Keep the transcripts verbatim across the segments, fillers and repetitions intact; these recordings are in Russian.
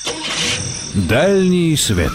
Дальний свет.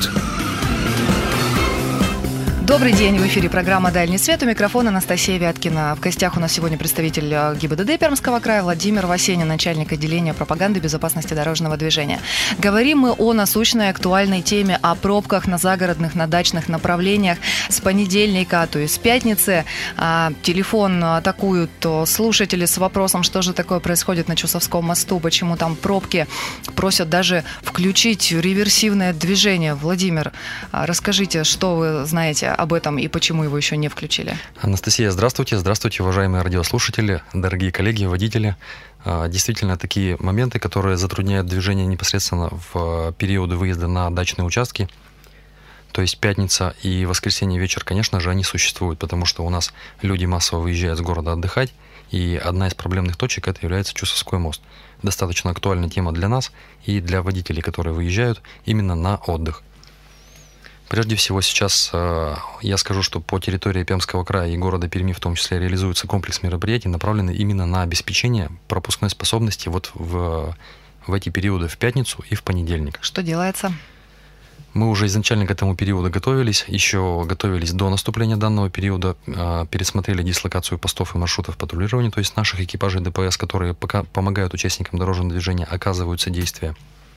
Добрый день, в эфире программа «Дальний свет», у микрофона Анастасия Вяткина. В гостях у нас сегодня представитель ГИБДД Пермского края Владимир Васенин, начальник отделения пропаганды и безопасности дорожного движения. Говорим мы о насущной актуальной теме, о пробках на загородных, на дачных направлениях с понедельника, то есть с пятницы. Телефон атакуют слушатели с вопросом, что же такое происходит на Чусовском мосту, почему там пробки. Просят даже включить реверсивное движение. Владимир, расскажите, что вы знаете об этом и почему его еще не включили? Анастасия, здравствуйте. Здравствуйте, уважаемые радиослушатели, дорогие коллеги, водители. Действительно, такие моменты, которые затрудняют движение непосредственно в периоды выезда на дачные участки, то есть пятница и воскресенье вечер, конечно же, они существуют, потому что у нас люди массово выезжают с города отдыхать, и одна из проблемных точек это является Чусовской мост. Достаточно актуальная тема для нас и для водителей, которые выезжают именно на отдых. Прежде всего, сейчас э, я скажу, что по территории Пермского края и города Перми в том числе реализуется комплекс мероприятий, направленный именно на обеспечение пропускной способности вот в, в эти периоды в пятницу и в понедельник. Что делается? Мы уже изначально к этому периоду готовились, еще готовились до наступления данного периода, э, пересмотрели дислокацию постов и маршрутов патрулирования, то есть наших экипажей ДПС, которые пока помогают участникам дорожного движения, оказывают содействие.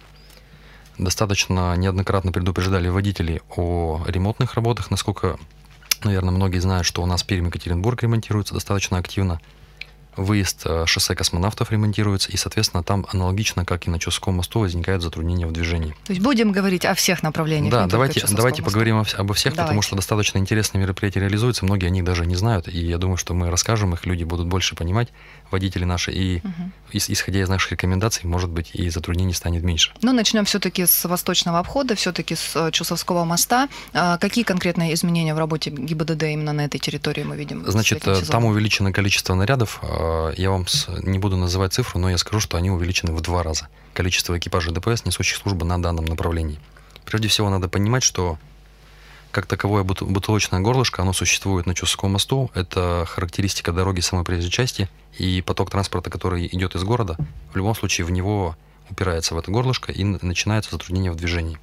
Достаточно неоднократно предупреждали водителей о ремонтных работах. Насколько, наверное, многие знают, что у нас Пермь-Екатеринбург ремонтируется достаточно активно. Выезд шоссе Космонавтов ремонтируется, и, соответственно, там аналогично, как и на Чусовском мосту, возникает затруднение в движении. То есть будем говорить о всех направлениях? Да, давайте, давайте поговорим обо всех, давайте. Потому что достаточно интересные мероприятия реализуются, многие о них даже не знают, и я думаю, что мы расскажем их, люди будут больше понимать, водители наши, и угу. исходя из наших рекомендаций, может быть, и затруднений станет меньше. Но начнем все-таки с восточного обхода, все-таки с Чусовского моста. Какие конкретные изменения в работе ГИБДД именно на этой территории мы видим? Значит, там увеличено количество нарядов. Я вам не буду называть цифру, но я скажу, что они увеличены в два раза. Количество экипажей ДПС, несущих службу на данном направлении. Прежде всего, надо понимать, что как таковое бутылочное горлышко, оно существует на Чусовском мосту. Это характеристика дороги самой проезжей части, и поток транспорта, который идет из города, в любом случае в него упирается в это горлышко, и начинается затруднение в движении.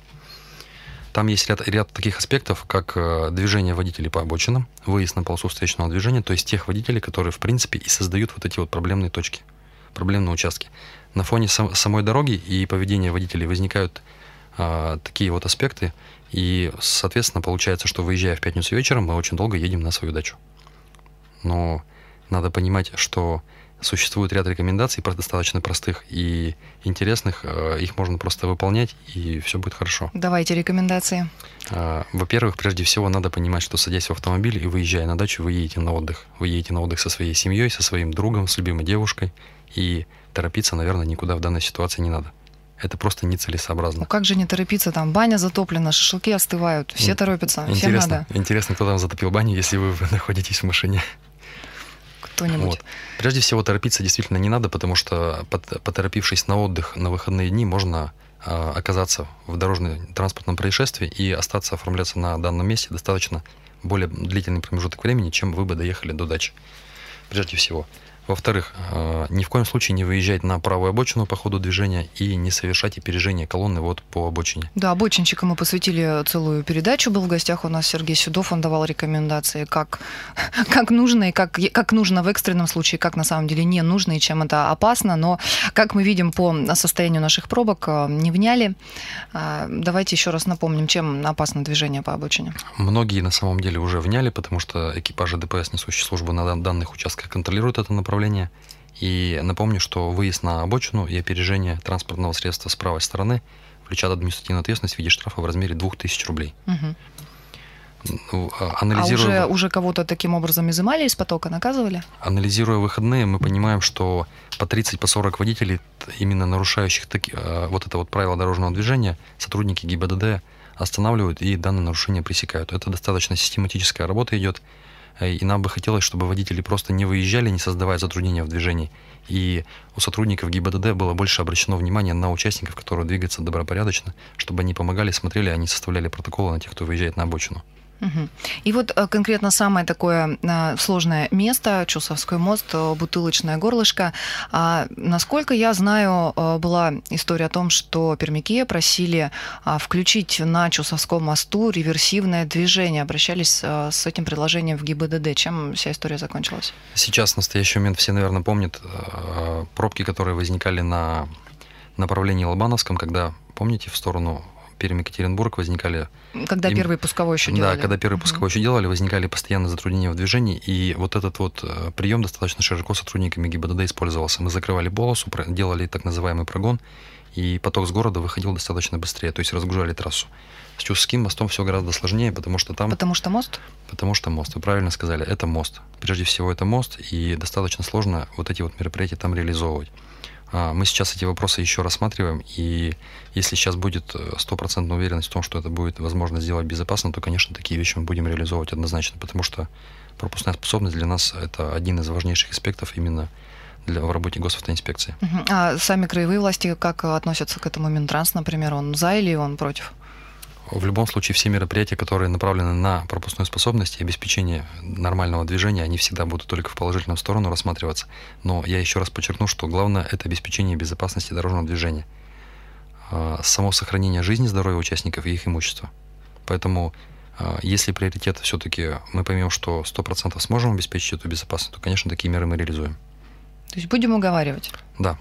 Там есть ряд, ряд таких аспектов, как движение водителей по обочинам, выезд на полосу встречного движения, то есть тех водителей, которые, в принципе, и создают вот эти вот проблемные точки, проблемные участки. На фоне сам, самой дороги и поведения водителей возникают а, такие вот аспекты, и, соответственно, получается, что, выезжая в пятницу вечером, мы очень долго едем на свою дачу. Но надо понимать, что существует ряд рекомендаций, достаточно простых и интересных. Их можно просто выполнять, и все будет хорошо. Давайте рекомендации. Во-первых, прежде всего, надо понимать, что, садясь в автомобиль и выезжая на дачу, вы едете на отдых. Вы едете на отдых со своей семьей, со своим другом, с любимой девушкой. И торопиться, наверное, никуда в данной ситуации не надо. Это просто нецелесообразно. Ну как же не торопиться? Там баня затоплена, шашлыки остывают. Все торопятся, всем надо. Интересно, кто там затопил баню, если вы находитесь в машине. Кто-нибудь. Вот. Прежде всего, торопиться действительно не надо, потому что, поторопившись на отдых на выходные дни, можно а, оказаться в дорожно-транспортном происшествии и остаться оформляться на данном месте достаточно более длительный промежуток времени, чем вы бы доехали до дачи. Прежде всего. Во-вторых, ни в коем случае не выезжать на правую обочину по ходу движения и не совершать опережение колонны вот по обочине. Да, обочинщикам мы посвятили целую передачу. Был в гостях у нас Сергей Седов, он давал рекомендации, как, как нужно и как, как нужно в экстренном случае, как на самом деле не нужно и чем это опасно. Но, как мы видим по состоянию наших пробок, не вняли. Давайте еще раз напомним, чем опасно движение по обочине. Многие на самом деле уже вняли, потому что экипажи ДПС, несущие службу на данных участках, контролируют это направление. И напомню, что выезд на обочину и опережение транспортного средства с правой стороны влечат административную ответственность в виде штрафа в размере двух тысяч рублей. Угу. Анализируя... А уже, уже кого-то таким образом изымали из потока, наказывали? Анализируя выходные, мы понимаем, что по тридцать по сорок водителей, именно нарушающих таки, вот это вот правило дорожного движения, сотрудники ГИБДД останавливают и данное нарушение пресекают. Это достаточно систематическая работа идет. И нам бы хотелось, чтобы водители просто не выезжали, не создавая затруднения в движении. И у сотрудников ГИБДД было больше обращено внимание на участников, которые двигаются добропорядочно, чтобы они помогали, смотрели, они составляли протоколы на тех, кто выезжает на обочину. Угу. И вот конкретно самое такое сложное место, Чусовской мост, бутылочное горлышко. А, насколько я знаю, была история о том, что пермяки просили включить на Чусовском мосту реверсивное движение. Обращались с этим предложением в ГИБДД. Чем вся история закончилась? Сейчас, в настоящий момент, все, наверное, помнят пробки, которые возникали на направлении Лобановском, когда, помните, в сторону Пермь-Екатеринбург возникали... Когда им... первый пусковой еще делали. Да, когда первый uh-huh. пусковой еще делали, возникали постоянные затруднения в движении, и вот этот вот прием достаточно широко сотрудниками ГИБДД использовался. Мы закрывали полосу, делали так называемый прогон, и поток с города выходил достаточно быстрее, то есть разгружали трассу. С Чусовским мостом все гораздо сложнее, потому что там... Потому что мост? Потому что мост. Вы правильно сказали, это мост. Прежде всего, это мост, и достаточно сложно вот эти вот мероприятия там реализовывать. Мы сейчас эти вопросы еще рассматриваем, и если сейчас будет стопроцентная уверенность в том, что это будет возможно сделать безопасно, то, конечно, такие вещи мы будем реализовывать однозначно, потому что пропускная способность для нас – это один из важнейших аспектов именно для, в работе госавтоинспекции. Uh-huh. А сами краевые власти как относятся к этому? Минтранс, например, он за или он против? В любом случае, все мероприятия, которые направлены на пропускную способность и обеспечение нормального движения, они всегда будут только в положительную сторону рассматриваться. Но я еще раз подчеркну, что главное – это обеспечение безопасности дорожного движения, само сохранение жизни, здоровья участников и их имущества. Поэтому, если приоритет все-таки мы поймем, что сто процентов сможем обеспечить эту безопасность, то, конечно, такие меры мы реализуем. То есть будем уговаривать? Да.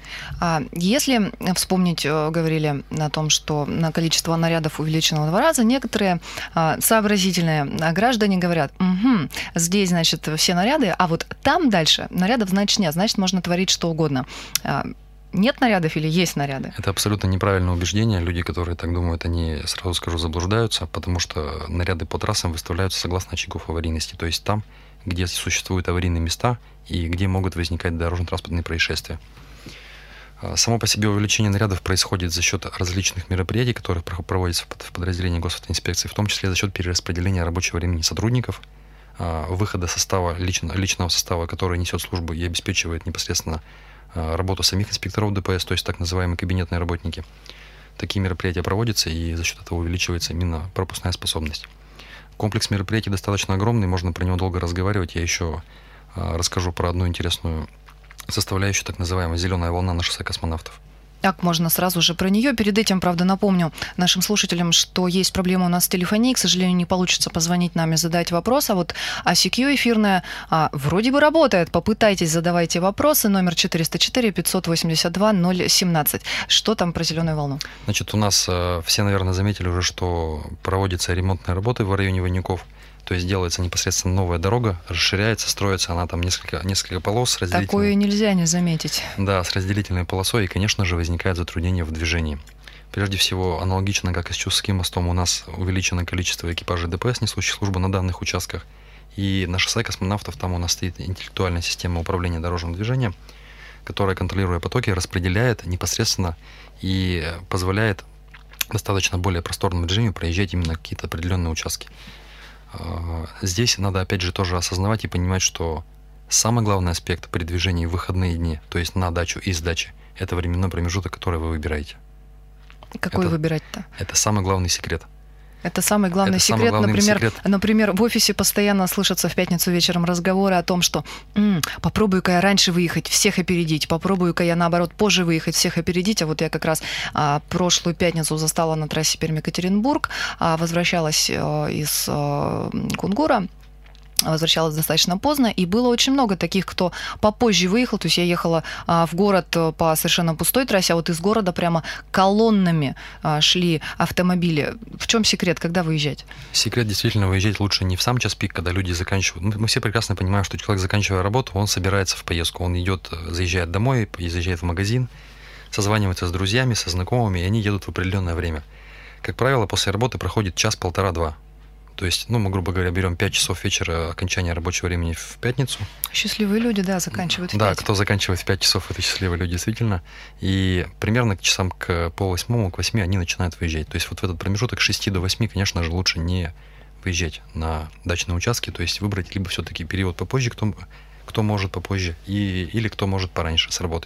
А если вспомнить, говорили о том, что на количество нарядов увеличено в два раза, некоторые а, сообразительные граждане говорят, угу, здесь, значит, все наряды, а вот там дальше нарядов, значит, нет, значит, можно творить что угодно. А, нет нарядов или есть наряды? Это абсолютно неправильное убеждение. Люди, которые так думают, они, сразу скажу, заблуждаются, потому что наряды по трассам выставляются согласно очагов аварийности, то есть там, где существуют аварийные места и где могут возникать дорожно-транспортные происшествия. Само по себе увеличение нарядов происходит за счет различных мероприятий, которые проводятся в подразделении госавтоинспекции, в том числе за счет перераспределения рабочего времени сотрудников, выхода состава, лично, личного состава, который несет службу и обеспечивает непосредственно работу самих инспекторов ДПС, то есть так называемые кабинетные работники. Такие мероприятия проводятся, и за счет этого увеличивается именно пропускная способность. Комплекс мероприятий достаточно огромный, можно про него долго разговаривать. Я еще расскажу про одну интересную составляющую, так называемая «зеленая волна» на шоссе Космонавтов. Так, можно сразу же про нее. Перед этим, правда, напомню нашим слушателям, что есть проблема у нас с телефонией. К сожалению, не получится позвонить нам и задать вопрос. А вот ай си кью эфирная а, вроде бы работает. Попытайтесь, задавайте вопросы. Номер четыреста четыре пятьсот восемьдесят два ноль семнадцать. Что там про зеленую волну? Значит, у нас э, все, наверное, заметили уже, что проводятся ремонтные работы в районе Ванюков. То есть делается непосредственно новая дорога, расширяется, строится она там несколько, несколько полос с разделительной... Такое нельзя не заметить. Да, с разделительной полосой, и, конечно же, возникает затруднение в движении. Прежде всего, аналогично, как и с Чусовским мостом, у нас увеличено количество экипажей ДПС, несущих службу на данных участках. И на шоссе Космонавтов там у нас стоит интеллектуальная система управления дорожным движением, которая, контролируя потоки, распределяет непосредственно и позволяет достаточно более просторном режиме проезжать именно какие-то определенные участки. Здесь надо, опять же, тоже осознавать и понимать, что самый главный аспект при движении в выходные дни, то есть на дачу и с дачи, это временной промежуток, который вы выбираете. Какой это, выбирать-то? Это самый главный секрет. Это самый главный это секрет. Самый главный например, секрет. например, в офисе постоянно слышатся в пятницу вечером разговоры о том, что «М, попробую-ка я раньше выехать, всех опередить, попробую-ка я, наоборот, позже выехать, всех опередить». А вот я как раз а, прошлую пятницу застала на трассе Пермь-Екатеринбург, а, возвращалась а, из а, Кунгура, возвращалась достаточно поздно, и было очень много таких, кто попозже выехал. То есть я ехала а, в город по совершенно пустой трассе, а вот из города прямо колоннами а, шли автомобили. В чем секрет, когда выезжать? Секрет действительно выезжать лучше не в сам час пик, когда люди заканчивают. Мы все прекрасно понимаем, что человек, заканчивая работу, он собирается в поездку, он идет, заезжает домой, заезжает в магазин, созванивается с друзьями, со знакомыми, и они едут в определенное время. Как правило, после работы проходит час-полтора-два. То есть, ну, мы, грубо говоря, берем пять часов вечера окончания рабочего времени в пятницу. Счастливые люди, да, заканчивают в Да, пять. кто заканчивает в пять часов, это счастливые люди, действительно. И примерно к часам к полвосьмому, к восьми они начинают выезжать. То есть вот в этот промежуток с шести до восьми, конечно же, лучше не выезжать на дачные участки, то есть выбрать либо все-таки период попозже, кто, кто может попозже, и, или кто может пораньше с работы, если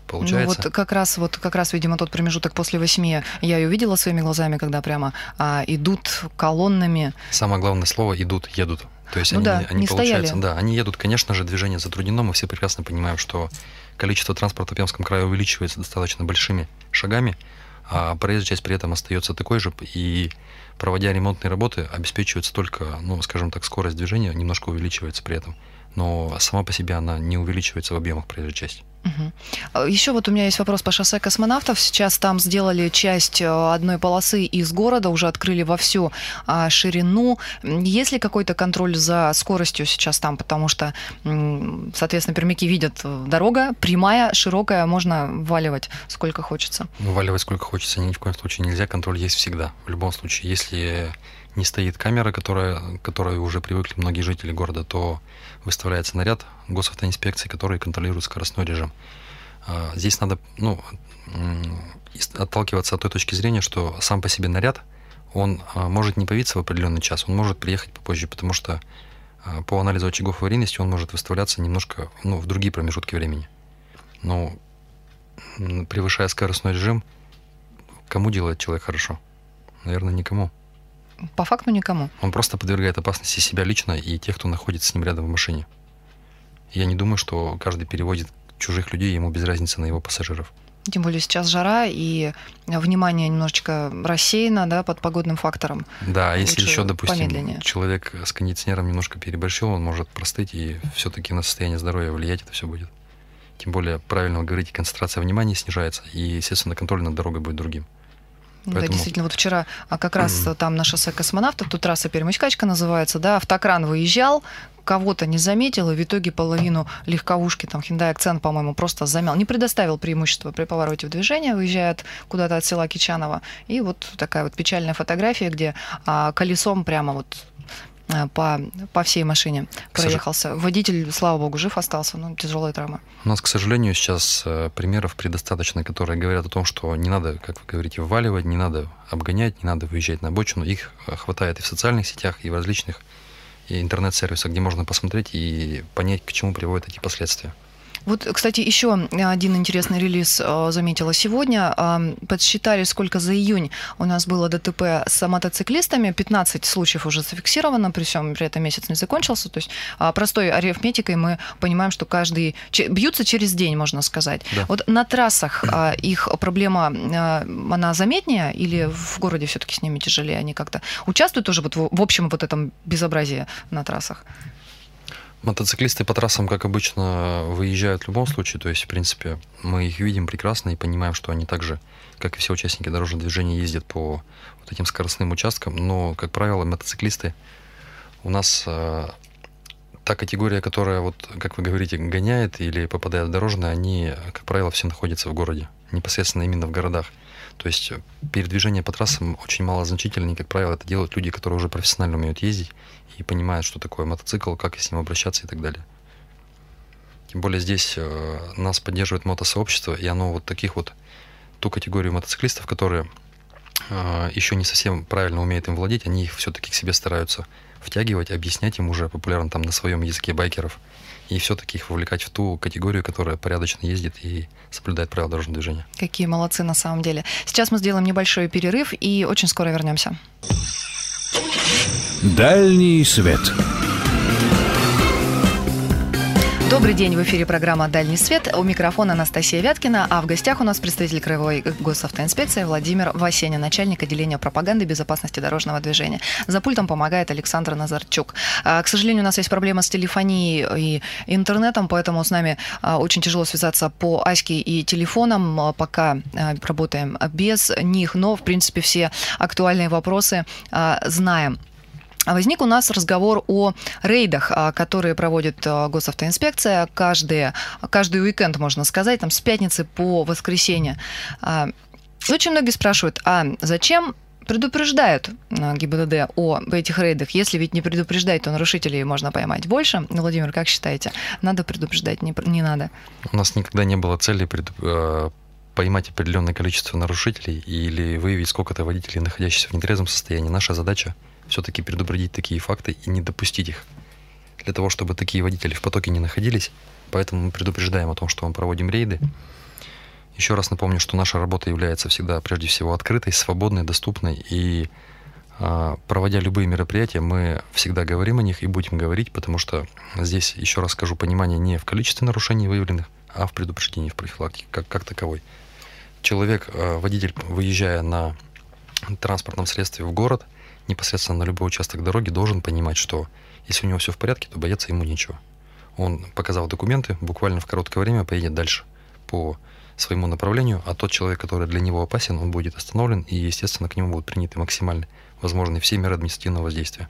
Получается. Ну вот как раз, вот как раз, видимо, тот промежуток после восьми я и увидела своими глазами, когда прямо а, идут колоннами. Самое главное слово «идут», «едут». То есть ну они, да, они не получается, стояли. да, они едут, конечно же, движение затруднено, мы все прекрасно понимаем, что количество транспорта в Пермском крае увеличивается достаточно большими шагами, а проезжая часть при этом остается такой же, и проводя ремонтные работы, обеспечивается только, ну, скажем так, скорость движения немножко увеличивается при этом, но сама по себе она не увеличивается в объемах проезжей части. Угу. Еще вот у меня есть вопрос по шоссе космонавтов. Сейчас там сделали часть одной полосы из города, уже открыли во всю ширину. Есть ли какой-то контроль за скоростью сейчас там? Потому что, соответственно, пермяки видят, дорога прямая, широкая, можно вваливать сколько хочется. Вваливать сколько хочется ни в коем случае нельзя, контроль есть всегда. В любом случае, если не стоит камера, которая, к которой уже привыкли многие жители города, то выставляется наряд госавтоинспекции, который контролирует скоростной режим. Здесь надо, ну, отталкиваться от той точки зрения, что сам по себе наряд, он может не появиться в определенный час, он может приехать попозже, потому что по анализу очагов аварийности он может выставляться немножко, ну, в другие промежутки времени. Но превышая скоростной режим, кому делает человек хорошо? Наверное, никому. По факту никому. Он просто подвергает опасности себя лично и тех, кто находится с ним рядом в машине. Я не думаю, что каждый перевозит чужих людей, ему без разницы на его пассажиров. Тем более сейчас жара, и внимание немножечко рассеяно, да, под погодным фактором. Да, а если еще, допустим, помедленнее. Человек с кондиционером немножко переборщил, он может простыть, и все-таки на состояние здоровья влиять это все будет. Тем более, правильно вы говорите, концентрация внимания снижается, и, естественно, контроль над дорогой будет другим. Поэтому... Да, действительно, вот вчера а как раз mm-hmm. там на шоссе космонавтов, тут трасса Пермь-Искачка называется, да, автокран выезжал, кого-то не заметил, и в итоге половину легковушки, там, Hyundai Accent, по-моему, просто замял. Не предоставил преимущества при повороте в движение, выезжает куда-то от села Кичаново. И вот такая вот печальная фотография, где а, колесом прямо вот по, по всей машине проехался. Сож... Водитель, слава богу, жив остался, но тяжелая травма. У нас, к сожалению, сейчас примеров предостаточно, которые говорят о том, что не надо, как вы говорите, вваливать, не надо обгонять, не надо выезжать на обочину. Их хватает и в социальных сетях, и в различных и интернет-сервисах, где можно посмотреть и понять, к чему приводят эти последствия. Вот, кстати, еще один интересный релиз заметила сегодня. Подсчитали, сколько за июнь у нас было ДТП с мотоциклистами. пятнадцать случаев уже зафиксировано, при всем при этом месяц не закончился. То есть простой арифметикой мы понимаем, что каждый... бьются через день, можно сказать. Да. Вот на трассах их проблема, она заметнее или в городе все-таки с ними тяжелее? Они как-то участвуют тоже вот в общем вот этом безобразии на трассах? Мотоциклисты по трассам, как обычно, выезжают в любом случае. То есть, в принципе, мы их видим прекрасно и понимаем, что они так же, как и все участники дорожного движения, ездят по вот этим скоростным участкам. Но, как правило, мотоциклисты у нас э, та категория, которая, вот, как вы говорите, гоняет или попадает в дорожное, они, как правило, все находятся в городе. Непосредственно именно в городах. То есть передвижение по трассам очень малозначительно, и, как правило, это делают люди, которые уже профессионально умеют ездить и понимают, что такое мотоцикл, как с ним обращаться и так далее. Тем более здесь э, нас поддерживает мотосообщество, и оно вот таких вот, ту категорию мотоциклистов, которые э, еще не совсем правильно умеют им владеть, они их все-таки к себе стараются втягивать, объяснять им уже популярно там на своем языке байкеров, и все-таки их вовлекать в ту категорию, которая порядочно ездит и соблюдает правила дорожного движения. Какие молодцы на самом деле. Сейчас мы сделаем небольшой перерыв и очень скоро вернемся. Дальний свет. Добрый день, в эфире программа «Дальний свет». У микрофона Анастасия Вяткина, а в гостях у нас представитель Краевой госавтоинспекции Владимир Васенин, начальник отделения пропаганды и безопасности дорожного движения. За пультом помогает Александр Назарчук. К сожалению, у нас есть проблема с телефонией и интернетом, поэтому с нами очень тяжело связаться по аське и телефонам, пока работаем без них, но, в принципе, все актуальные вопросы знаем. Возник у нас разговор о рейдах, которые проводит госавтоинспекция каждый, каждый уикенд, можно сказать, там, с пятницы по воскресенье. Очень многие спрашивают, а зачем предупреждают ГИБДД о этих рейдах? Если ведь не предупреждать, то нарушителей можно поймать больше. Владимир, как считаете, надо предупреждать, не, не надо? У нас никогда не было цели предупреждать, поймать определенное количество нарушителей или выявить сколько-то водителей, находящихся в нетрезвом состоянии. Наша задача все-таки предупредить такие факты и не допустить их. Для того, чтобы такие водители в потоке не находились, поэтому мы предупреждаем о том, что мы проводим рейды. Еще раз напомню, что наша работа является всегда прежде всего открытой, свободной, доступной. И э, проводя любые мероприятия, мы всегда говорим о них и будем говорить, потому что здесь, еще раз скажу, понимание не в количестве нарушений выявленных, а в предупреждении, в профилактике как, как таковой. Человек, э, водитель, выезжая на транспортном средстве в город, непосредственно на любой участок дороги, должен понимать, что если у него все в порядке, то бояться ему нечего. Он, показав документы, буквально в короткое время поедет дальше по своему направлению, а тот человек, который для него опасен, он будет остановлен, и, естественно, к нему будут приняты максимально возможные все меры административного воздействия.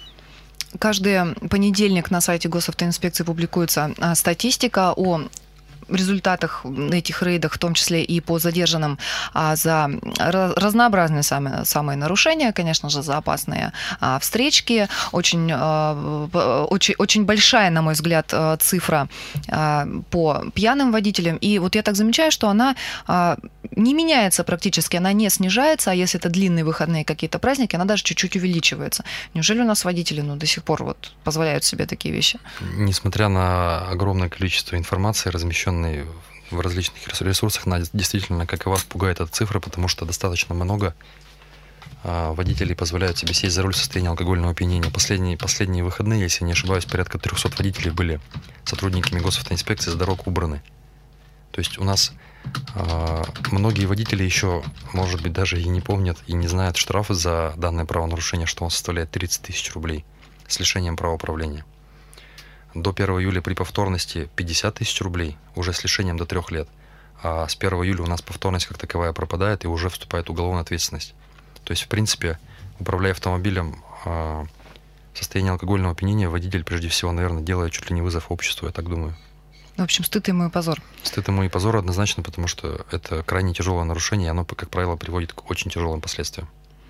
Каждый понедельник на сайте госавтоинспекции публикуется статистика о результатах этих рейдов, в том числе и по задержанным а, за разнообразные самые, самые нарушения, конечно же, за опасные а, встречки. Очень, а, очень, очень большая, на мой взгляд, цифра а, по пьяным водителям. И вот я так замечаю, что она а, не меняется практически, она не снижается, а если это длинные выходные какие-то праздники, она даже чуть-чуть увеличивается. Неужели у нас водители ну, до сих пор вот, позволяют себе такие вещи? Несмотря на огромное количество информации, размещенной в различных ресурсах, она действительно, как и вас, пугает эта цифра, потому что достаточно много а, водителей позволяют себе сесть за руль в состоянии алкогольного опьянения. Последние, последние выходные, если не ошибаюсь, порядка трехсот водителей были сотрудниками госавтоинспекции с дорог убраны. То есть у нас а, многие водители еще, может быть, даже и не помнят и не знают штрафы за данное правонарушение, что он составляет тридцать тысяч рублей с лишением права управления. До первого июля при повторности пятьдесят тысяч рублей, уже с лишением до трех лет. А с первого июля у нас повторность как таковая пропадает, и уже вступает уголовная ответственность. То есть, в принципе, управляя автомобилем в состоянии алкогольного опьянения, водитель, прежде всего, наверное, делает чуть ли не вызов обществу, я так думаю. В общем, стыд ему и позор. Стыд ему и позор однозначно, потому что это крайне тяжелое нарушение, и оно, как правило, приводит к очень тяжелым последствиям.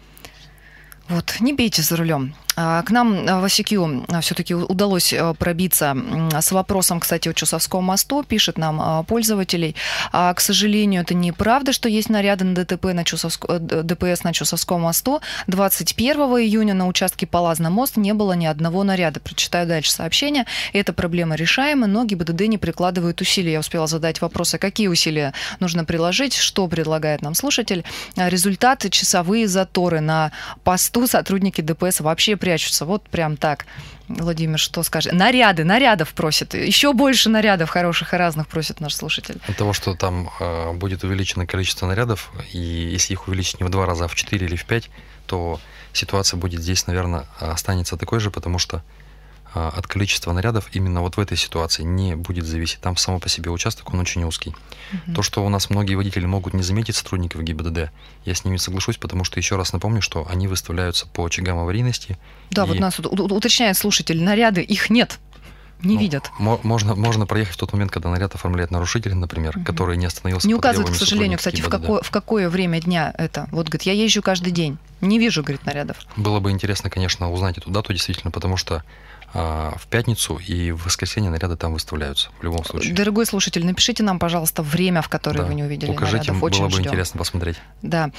Вот, не пейте за рулем. К нам в ОСИКЮ все-таки удалось пробиться с вопросом, кстати, о Чусовском мосту, пишет нам пользователей. К сожалению, это неправда, что есть наряды на ДТП на Чусовск... ДПС на Чусовском мосту. двадцать первого июня на участке Палазный мост не было ни одного наряда. Прочитаю дальше сообщение. Эта проблема решаема, но ГИБДД не прикладывает усилий. Я успела задать вопросы, какие усилия нужно приложить, что предлагает нам слушатель. Результат: часовые заторы на посту, сотрудники ДПС вообще прячутся. Вот прям так. Владимир, что скажет? Наряды, нарядов просит. Еще больше нарядов хороших и разных просит наш слушатель. От того, что там э, будет увеличено количество нарядов, и если их увеличить не в два раза, а в четыре или в пять, то ситуация будет здесь, наверное, останется такой же, потому что э, от количества нарядов именно вот в этой ситуации не будет зависеть. Там само по себе участок, он очень узкий. Угу. То, что у нас многие водители могут не заметить сотрудников ГИБДД, я с ними соглашусь, потому что, еще раз напомню, что они выставляются по очагам аварийности. Да, и... вот нас уточняет слушатель, наряды, их нет, не ну, видят. Можно, можно проехать в тот момент, когда наряд оформляет нарушитель, например, угу. который не остановился. Не указывает, к сожалению, кстати, в какое, в какое время дня это. Вот, говорит, я езжу каждый день, не вижу, говорит, нарядов. Было бы интересно, конечно, узнать эту дату, действительно, потому что в пятницу и в воскресенье наряды там выставляются в любом случае. Дорогой слушатель, напишите нам, пожалуйста, время, в которое да. вы не увидели Укажите, нарядов. Очень было бы ждем. Интересно посмотреть. Да.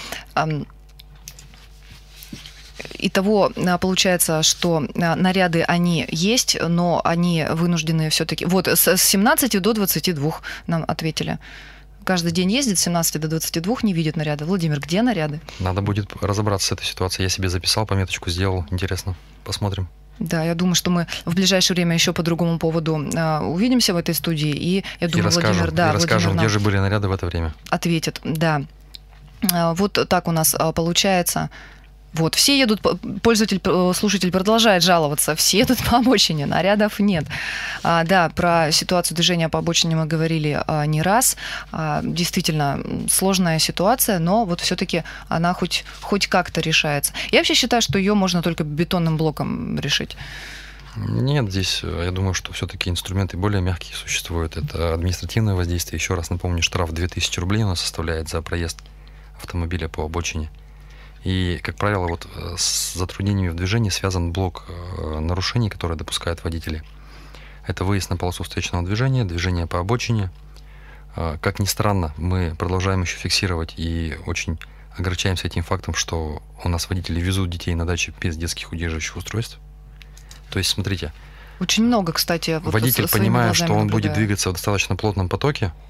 Итого получается, что наряды, они есть, но они вынуждены все-таки... Вот с семнадцати до двадцати двух нам ответили. Каждый день ездит с семнадцати до двадцати двух, не видит наряды. Владимир, где наряды? Надо будет разобраться с этой ситуацией. Я себе записал, пометочку сделал. Интересно. Посмотрим. Да, я думаю, что мы в ближайшее время еще по другому поводу а, увидимся в этой студии. И я думаю, и расскажем, Владимир, да, и расскажем, Владимир где же были наряды в это время. Ответит, да. А, вот так у нас а, получается. Вот, все едут, пользователь, слушатель продолжает жаловаться, все едут по обочине, нарядов нет. А, да, про ситуацию движения по обочине мы говорили а, не раз. А, действительно, сложная ситуация, но вот все-таки она хоть, хоть как-то решается. Я вообще считаю, что ее можно только бетонным блоком решить. Нет, здесь, я думаю, что все-таки инструменты более мягкие существуют. Это административное воздействие. Еще раз напомню, штраф две тысячи рублей у нас составляет за проезд автомобиля по обочине. И, как правило, вот с затруднениями в движении связан блок нарушений, которые допускают водители. Это выезд на полосу встречного движения, движение по обочине. Как ни странно, мы продолжаем еще фиксировать и очень огорчаемся этим фактом, что у нас водители везут детей на даче без детских удерживающих устройств. То есть, смотрите. Очень много, кстати. Вот водитель, понимая, что он наблюдаю. будет двигаться в достаточно плотном потоке,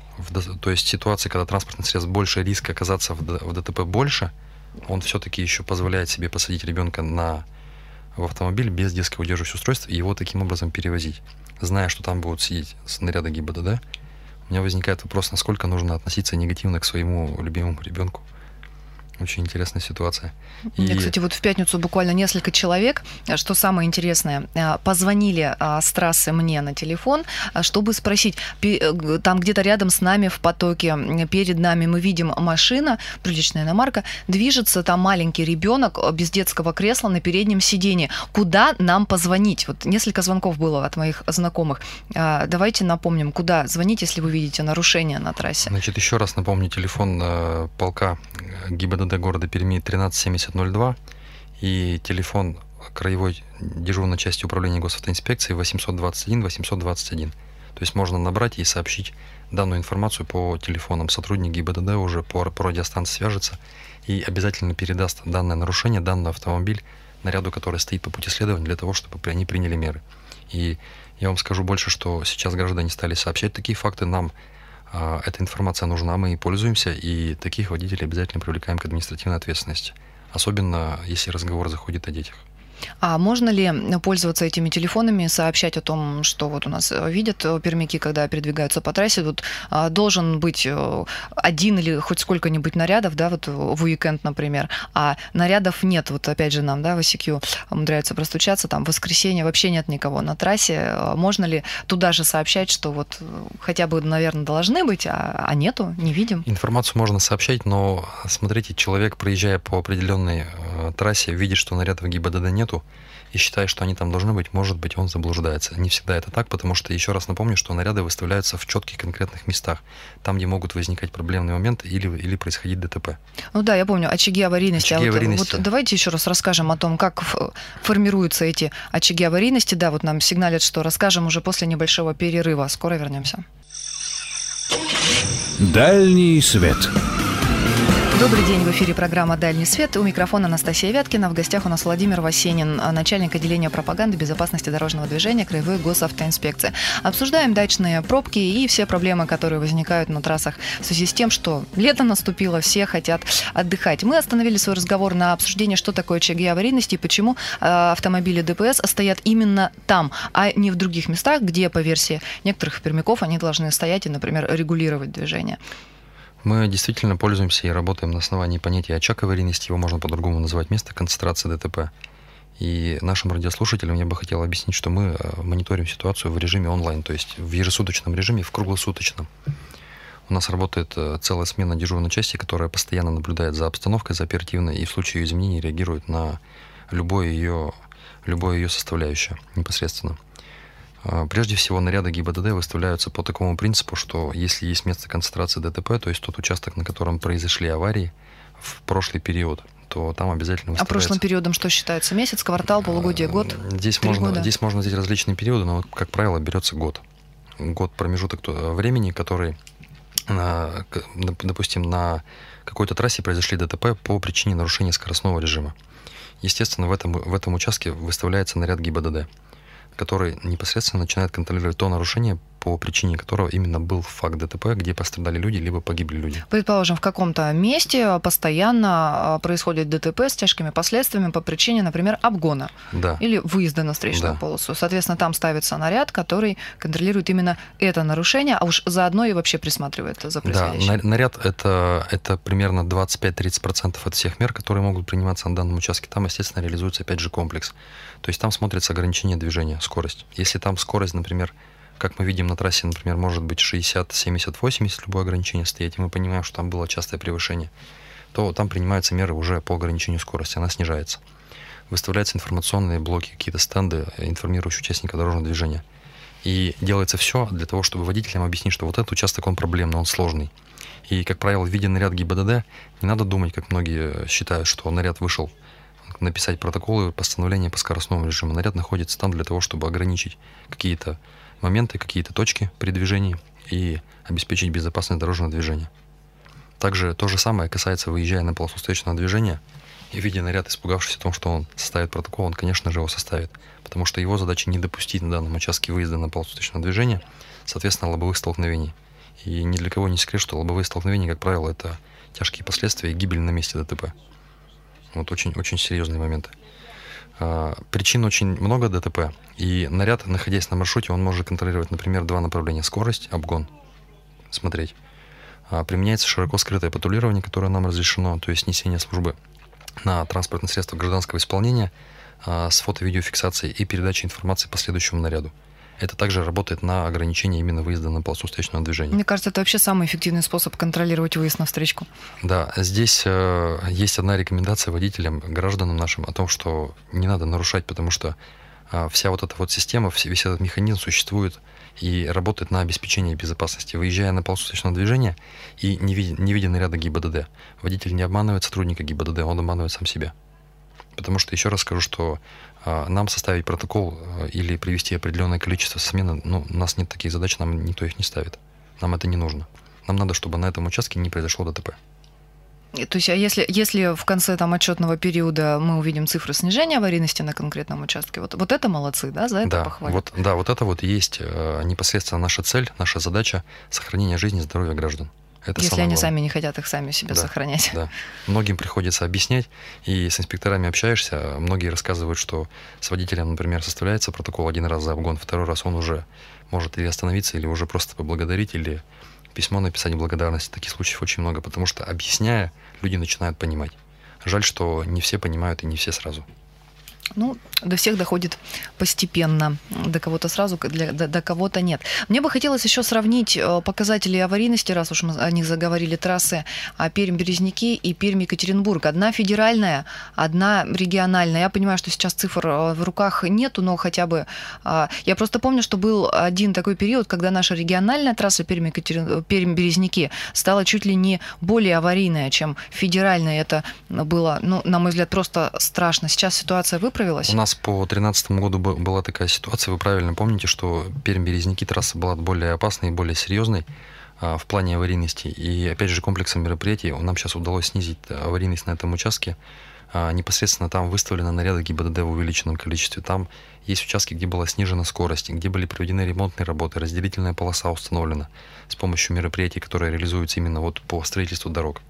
в, то есть ситуации, когда транспортный средств больше, риск оказаться в, в ДТП больше, он все-таки еще позволяет себе посадить ребенка на, в автомобиль без детского удерживающего устройства и его таким образом перевозить. Зная, что там будут сидеть снаряды ГИБДД, у меня возникает вопрос, насколько нужно относиться негативно к своему любимому ребенку. Очень интересная ситуация. Мне, и... кстати, вот в пятницу буквально несколько человек, что самое интересное, позвонили с трассы мне на телефон, чтобы спросить, там где-то рядом с нами в потоке, перед нами мы видим машина, приличная иномарка, движется там маленький ребенок без детского кресла на переднем сидении. Куда нам позвонить? Вот несколько звонков было от моих знакомых. Давайте напомним, куда звонить, если вы видите нарушение на трассе. Значит, еще раз напомню, телефон полка ГИБДД города Перми тринадцать семьдесят ноль два и телефон краевой дежурной части управления госавтоинспекции восемьсот двадцать один восемьсот двадцать один. То есть можно набрать и сообщить данную информацию по телефонам. Сотрудник ГИБДД уже по, по радиостанции свяжется и обязательно передаст данное нарушение, данный автомобиль наряду, который стоит по пути следования, для того, чтобы они приняли меры. И я вам скажу больше, что сейчас граждане стали сообщать такие факты нам. Эта информация нужна, мы и пользуемся, и таких водителей обязательно привлекаем к административной ответственности. Особенно, если разговор заходит о детях. А можно ли пользоваться этими телефонами, сообщать о том, что вот у нас видят пермяки, когда передвигаются по трассе, вот должен быть один или хоть сколько-нибудь нарядов, да, вот в уикенд, например, а нарядов нет, вот опять же нам, да, в ОСЕКЮ умудряются простучаться, там в воскресенье вообще нет никого на трассе, можно ли туда же сообщать, что вот хотя бы, наверное, должны быть, а, а нету, не видим? Информацию можно сообщать, но смотрите, человек, проезжая по определенной э, трассе, видит, что нарядов ГИБДД нет, и считая, что они там должны быть, может быть, он заблуждается. Не всегда это так, потому что, еще раз напомню, что наряды выставляются в четких конкретных местах, там, где могут возникать проблемные моменты или, или происходить ДТП. Ну да, я помню, очаги аварийности. Очаги а вот, аварийности. Вот давайте еще раз расскажем о том, как формируются эти очаги аварийности. Да, вот нам сигналят, что расскажем уже после небольшого перерыва. Скоро вернемся. Дальний свет. Добрый день, в эфире программа «Дальний свет». У микрофона Анастасия Вяткина. В гостях у нас Владимир Васенин, начальник отделения пропаганды безопасности дорожного движения краевой госавтоинспекции. Обсуждаем дачные пробки и все проблемы, которые возникают на трассах в связи с тем, что лето наступило, все хотят отдыхать. Мы остановили свой разговор на обсуждении, что такое очаги аварийности и почему автомобили ДПС стоят именно там, а не в других местах, где, по версии некоторых пермяков, они должны стоять и, например, регулировать движение. Мы действительно пользуемся и работаем на основании понятия очаг аварийности, его можно по-другому назвать, место концентрации ДТП. И нашим радиослушателям я бы хотел объяснить, что мы мониторим ситуацию в режиме онлайн, то есть в ежесуточном режиме, в круглосуточном. У нас работает целая смена дежурной части, которая постоянно наблюдает за обстановкой, за оперативной, и в случае ее изменений реагирует на любое ее, любое ее составляющее непосредственно. Прежде всего, наряды ГИБДД выставляются по такому принципу, что если есть место концентрации ДТП, то есть тот участок, на котором произошли аварии в прошлый период, то там обязательно выставляется... А прошлым периодом что считается? Месяц, квартал, полугодие, год? Здесь можно, здесь можно взять различные периоды, но, как правило, берется год. Год промежуток времени, который, допустим, на какой-то трассе произошли ДТП по причине нарушения скоростного режима. Естественно, в этом, в этом участке выставляется наряд ГИБДД, который непосредственно начинает контролировать то нарушение, по причине которого именно был факт ДТП, где пострадали люди, либо погибли люди. Предположим, в каком-то месте постоянно происходит ДТП с тяжкими последствиями по причине, например, обгона. Да. Или выезда на встречную да. полосу. Соответственно, там ставится наряд, который контролирует именно это нарушение, а уж заодно и вообще присматривает за происходящим. Да, наряд это, – это примерно двадцать пять - тридцать процентов от всех мер, которые могут приниматься на данном участке. Там, естественно, реализуется, опять же, комплекс. То есть там смотрится ограничение движения, скорость. Если там скорость, например, как мы видим на трассе, например, может быть шестьдесят, семьдесят, восемьдесят, любое ограничение стоять, и мы понимаем, что там было частое превышение, то там принимаются меры уже по ограничению скорости, она снижается. Выставляются информационные блоки, какие-то стенды, информирующие участника дорожного движения. И делается все для того, чтобы водителям объяснить, что вот этот участок, он проблемный, он сложный. И, как правило, видя наряд ГИБДД, не надо думать, как многие считают, что наряд вышел написать протоколы, постановления по скоростному режиму. Наряд находится там для того, чтобы ограничить какие-то моменты, какие-то точки при движении и обеспечить безопасность дорожного движения. Также то же самое касается, выезжая на полосу встречного движения и видя наряд, испугавшись о том, что он составит протокол, он, конечно же, его составит, потому что его задача не допустить на данном участке выезда на полосу встречного движения, соответственно, лобовых столкновений. И ни для кого не секрет, что лобовые столкновения, как правило, это тяжкие последствия и гибель на месте ДТП. Вот очень, очень серьезные моменты. Причин очень много ДТП, и наряд, находясь на маршруте, он может контролировать, например, два направления: скорость, обгон, смотреть. Применяется широко скрытое патрулирование, которое нам разрешено, то есть несение службы на транспортные средства гражданского исполнения с фото-видеофиксацией и передачей информации по следующему наряду. Это также работает на ограничение именно выезда на полосу встречного движения. Мне кажется, это вообще самый эффективный способ контролировать выезд на встречку. Да, здесь э, есть одна рекомендация водителям, гражданам нашим о том, что не надо нарушать, потому что э, вся вот эта вот система, весь этот механизм существует и работает на обеспечение безопасности. Выезжая на полосу встречного движения и не видя, не видя наряда ГИБДД, водитель не обманывает сотрудника ГИБДД, он обманывает сам себя. Потому что, еще раз скажу, что э, нам составить протокол э, или привести определенное количество смен, ну, у нас нет таких задач, нам никто их не ставит. Нам это не нужно. Нам надо, чтобы на этом участке не произошло ДТП. То есть, а если, если в конце там, отчетного периода мы увидим цифры снижения аварийности на конкретном участке, вот, вот это молодцы, да, за это да, похвалят? Вот, да, вот это вот и есть э, непосредственно наша цель, наша задача — сохранение жизни и здоровья граждан. Это если они главное. Сами не хотят их сами себе да, сохранять. Да. Многим приходится объяснять, и с инспекторами общаешься, многие рассказывают, что с водителем, например, составляется протокол один раз за обгон, второй раз он уже может или остановиться, или уже просто поблагодарить, или письмо написать в благодарность. Таких случаев очень много, потому что, объясняя, люди начинают понимать. Жаль, что не все понимают и не все сразу. Ну, до всех доходит постепенно, до кого-то сразу, для, до, до кого-то нет. Мне бы хотелось еще сравнить показатели аварийности, раз уж мы о них заговорили, трассы Пермь-Березники и Пермь-Екатеринбург. Одна федеральная, одна региональная. Я понимаю, что сейчас цифр в руках нету, но хотя бы... Я просто помню, что был один такой период, когда наша региональная трасса Пермь-Березники стала чуть ли не более аварийная, чем федеральная. Это было, ну, на мой взгляд, просто страшно. Сейчас ситуация выправилась. У нас по две тысячи тринадцатому году была такая ситуация, вы правильно помните, что Пермь-Березники трасса была более опасной и более серьезной а, в плане аварийности. И опять же комплексом мероприятий нам сейчас удалось снизить аварийность на этом участке. А, непосредственно там выставлены наряды ГИБДД в увеличенном количестве. Там есть участки, где была снижена скорость, где были проведены ремонтные работы, разделительная полоса установлена с помощью мероприятий, которые реализуются именно вот по строительству дорог.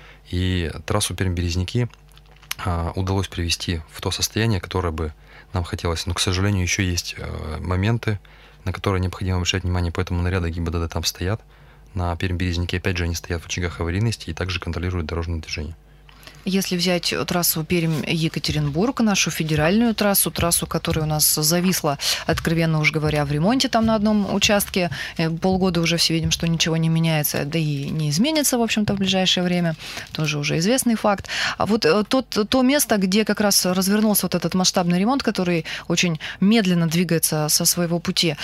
И трассу Пермь-Березники удалось привести в то состояние, которое бы нам хотелось. Но, к сожалению, еще есть моменты, на которые необходимо обращать внимание, поэтому наряды ГИБДД там стоят. На Пермь-Березники, опять же, они стоят в очагах аварийности и также контролируют дорожное движение. Если взять трассу Пермь-Екатеринбург, нашу федеральную трассу, трассу, которая у нас зависла, откровенно уж говоря, в ремонте там на одном участке, полгода уже все видим, что ничего не меняется, да и не изменится, в общем-то, в ближайшее время, тоже уже известный факт. А вот тот, то место, где как раз развернулся вот этот масштабный ремонт, который очень медленно двигается со своего пути,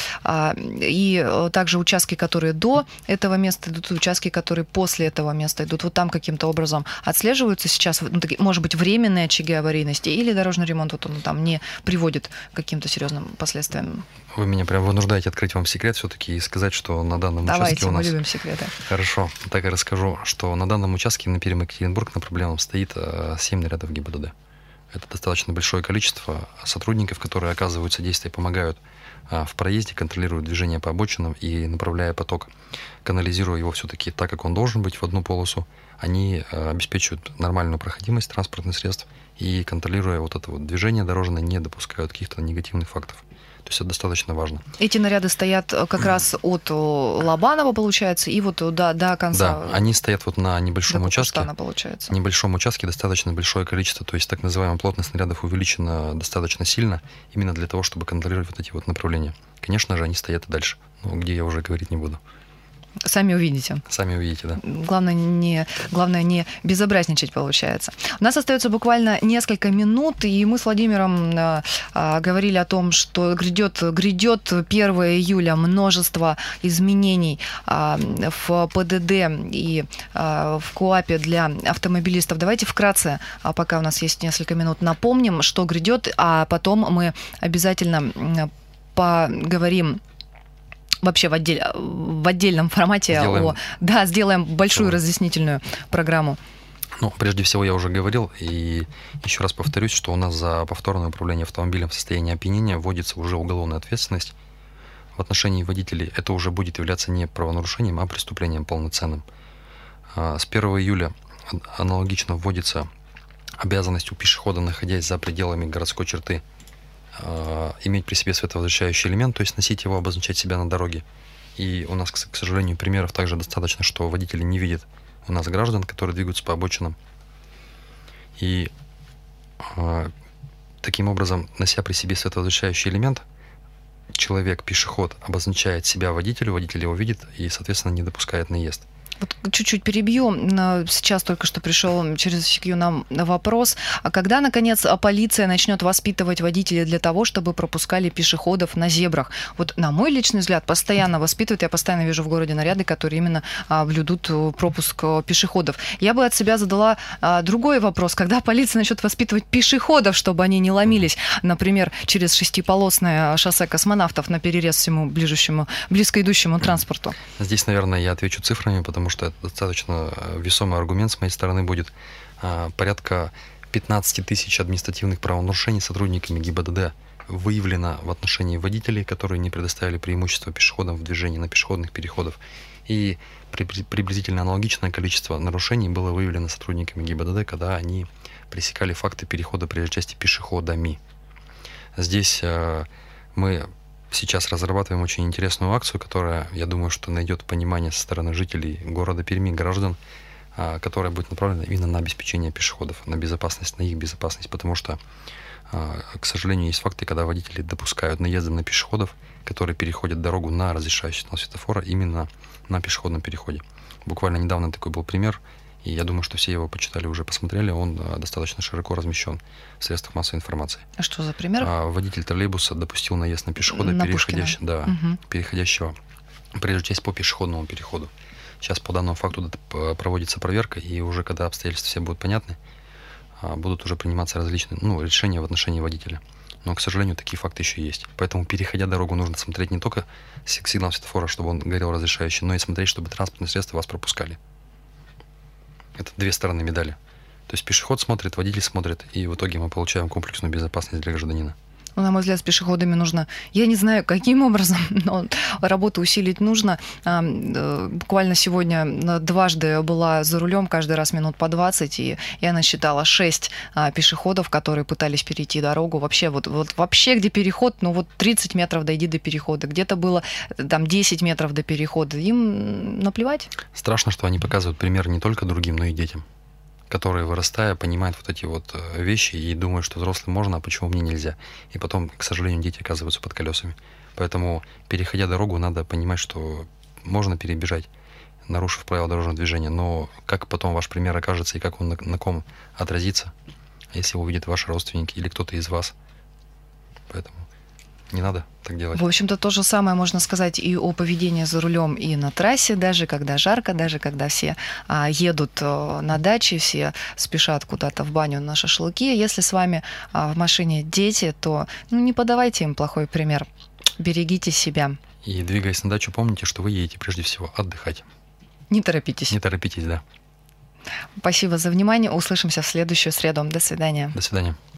и также участки, которые до этого места идут, участки, которые после этого места идут, вот там каким-то образом отслеживаются сейчас, ну, такие, может быть, временные очаги аварийности, или дорожный ремонт вот он там не приводит к каким-то серьезным последствиям? Вы меня прям вынуждаете открыть вам секрет все-таки и сказать, что на данном Давайте, участке у нас... мы любим секреты. Хорошо, так и расскажу, что на данном участке на Пермь-Екатеринбург на проблемном стоит семь нарядов ГИБДД. Это достаточно большое количество сотрудников, которые оказывают содействие, помогают в проезде, контролируют движение по обочинам и, направляя поток, канализируя его все-таки так, как он должен быть, в одну полосу, они обеспечивают нормальную проходимость транспортных средств и, контролируя вот это вот движение дорожное, не допускают каких-то негативных фактов. То есть это достаточно важно. Эти наряды стоят как раз от Лобанова, получается, и вот до, до конца. Да, они стоят вот на небольшом до участке. Получается. В небольшом участке достаточно большое количество, то есть так называемая плотность снарядов увеличена достаточно сильно, именно для того, чтобы контролировать вот эти вот направления. Конечно же, они стоят и дальше, но где я уже говорить не буду. Сами увидите. Сами увидите, да. Главное не, главное не безобразничать, получается. У нас остается буквально несколько минут, и мы с Владимиром а, а, говорили о том, что грядет, грядет первого июля множество изменений а, в ПДД и а, в КоАПе для автомобилистов. Давайте вкратце, а пока у нас есть несколько минут, напомним, что грядет, а потом мы обязательно поговорим вообще в, отдель, в отдельном формате сделаем. о... Да, сделаем большую Целую. разъяснительную программу. Ну, прежде всего, я уже говорил, и еще раз повторюсь, что у нас за повторное управление автомобилем в состоянии опьянения вводится уже уголовная ответственность в отношении водителей это уже будет являться не правонарушением, а преступлением полноценным. С первого июля аналогично вводится обязанность у пешехода, находясь за пределами городской черты, иметь при себе световозвращающий элемент, то есть носить его, обозначать себя на дороге. И у нас, к сожалению, примеров также достаточно, что водители не видят у нас граждан, которые двигаются по обочинам. И таким образом, нося при себе световозвращающий элемент, человек, пешеход, обозначает себя водителю, водитель его видит и, соответственно, не допускает наезд. Вот чуть-чуть перебью. Сейчас только что пришел через эс кью нам вопрос. А когда, наконец, полиция начнет воспитывать водителей для того, чтобы пропускали пешеходов на зебрах? Вот, на мой личный взгляд, постоянно воспитывают. Я постоянно вижу в городе наряды, которые именно а, блюдут пропуск пешеходов. Я бы от себя задала а, другой вопрос. Когда полиция начнет воспитывать пешеходов, чтобы они не ломились, например, через шестиполосное шоссе космонавтов на перерез всему ближущему, близко идущему транспорту? Здесь, наверное, я отвечу цифрами, потому что это достаточно весомый аргумент с моей стороны будет. Порядка пятнадцать тысяч административных правонарушений сотрудниками ГИБДД выявлено в отношении водителей, которые не предоставили преимущество пешеходам в движении на пешеходных переходах. И приблизительно аналогичное количество нарушений было выявлено сотрудниками ГИБДД, когда они пресекали факты перехода проезжей части пешеходами. Здесь мы сейчас разрабатываем очень интересную акцию, которая, я думаю, что найдет понимание со стороны жителей города Перми, граждан, которая будет направлена именно на обеспечение пешеходов, на безопасность, на их безопасность, потому что, к сожалению, есть факты, когда водители допускают наезды на пешеходов, которые переходят дорогу на разрешающий сигнал светофора именно на пешеходном переходе. Буквально недавно такой был пример, и я думаю, что все его почитали, уже посмотрели, он достаточно широко размещен в средствах массовой информации. А что за пример? Водитель троллейбуса допустил наезд на пешехода, на переходящего, да, угу. переходящего проезжую часть по пешеходному переходу. Сейчас по данному факту проводится проверка, и уже когда обстоятельства все будут понятны, будут уже приниматься различные ну, решения в отношении водителя. Но, к сожалению, такие факты еще есть. Поэтому, переходя дорогу, нужно смотреть не только сигнал светофора, чтобы он горел разрешающий, но и смотреть, чтобы транспортные средства вас пропускали. Это две стороны медали. То есть пешеход смотрит, водитель смотрит, и в итоге мы получаем комплексную безопасность для гражданина. Ну, на мой взгляд, с пешеходами нужно, я не знаю, каким образом, но работу усилить нужно. Буквально сегодня дважды была за рулем, каждый раз минут по двадцать, и я насчитала шесть пешеходов, которые пытались перейти дорогу. Вообще, вот, вот вообще, где переход, ну вот тридцать метров дойди до перехода, где-то было там десять метров до перехода. Им наплевать. Страшно, что они показывают пример не только другим, но и детям, которые, вырастая, понимают вот эти вот вещи и думают, что взрослым можно, а почему мне нельзя. И потом, к сожалению, дети оказываются под колесами. Поэтому, переходя дорогу, надо понимать, что можно перебежать, нарушив правила дорожного движения, но как потом ваш пример окажется и как он на, на ком отразится, если его увидят ваши родственники или кто-то из вас. Поэтому не надо так делать. В общем-то, то же самое можно сказать и о поведении за рулем и на трассе, даже когда жарко, даже когда все а, едут а, на даче, все спешат куда-то в баню на шашлыки. Если с вами а, в машине дети, то ну, не подавайте им плохой пример. Берегите себя. И, двигаясь на дачу, помните, что вы едете прежде всего отдыхать. Не торопитесь. Не торопитесь, да. Спасибо за внимание. Услышимся в следующую среду. До свидания. До свидания.